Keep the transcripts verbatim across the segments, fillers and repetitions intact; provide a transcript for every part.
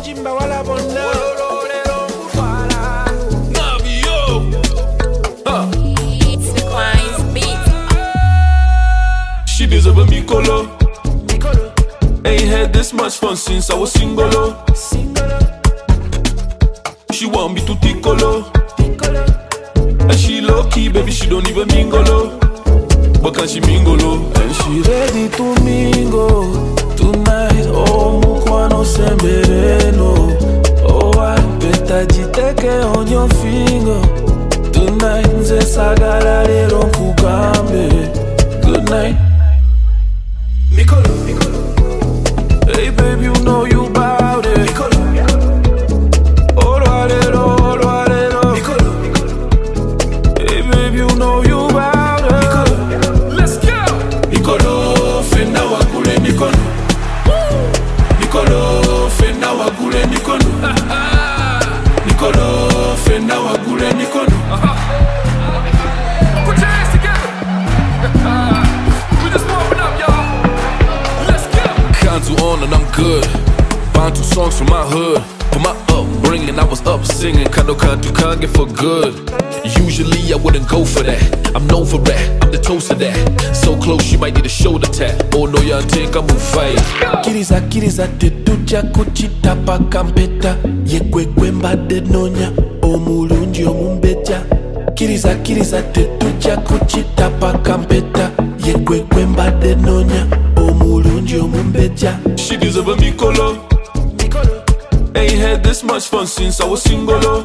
Jimba wala bonda. Navio. Uh. It's the Queen's beat. She deserve a Mikolo. Ain't had this much fun since I was single. She want me to tickle. And she low key, baby, she don't even mingle. But can she mingle? And she ready to mingle tonight. Oh, mukwano sembereno. Oh, I better jiteke on your finger tonight. Nze sagala lero kugambe. Good night. Mikolo, Mikolo. Hey baby, you know you bout it. Mikolo. Oh, lorero, oh, lorero. Mikolo. Hey baby, you know you bout it. Mikolo. Let's go. Mikolo, fenda wakule mikono. Mikolo, fenda wakule mikono. Mikolo, fenda wakule mikono. Put your hands together. We just warming up, y'all. Let's go. Kanzu on and I'm good. Found two songs from my hood. For my upbringing, I was up singing Kano Kantu Kange for good. Usually I wouldn't go for that. I'm known for that, I'm the toast of that. So close you might need a shoulder tap. Oh no, y'all think I'm a fight. Kiriza kiriza tetuja kuchita pa kampeta. Yekwe kwemba de nonya omulungi omumbeja. Kiriza kiriza tetuja kuchita pa kampeta. Yekwe kwemba de nonya omulungi omumbeja. She deserve a Mikolo. Ain't had this much fun since I was single.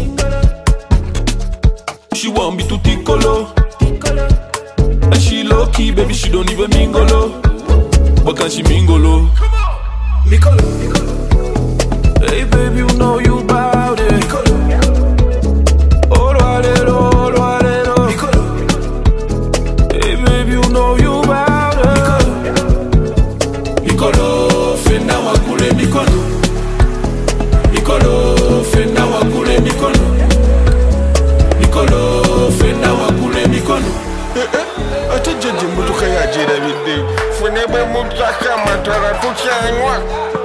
She want me to tickle. And she low key, baby, she don't even mingle. But can she mingle? Mikolo, Mikolo. Hey baby, you know you bout it. Mikolo. Oh, lorero, oh, lorero. Mikolo. Hey baby, you know you bout it. Mikolo. Mikolo, fenda wakule mikono. Mikolo, fenda wakule mikono. Mikolo, fenda wakule mikono. Eh eh, ate jeje mutuka ya jira bide. Funebe mutaka matara tukianywa.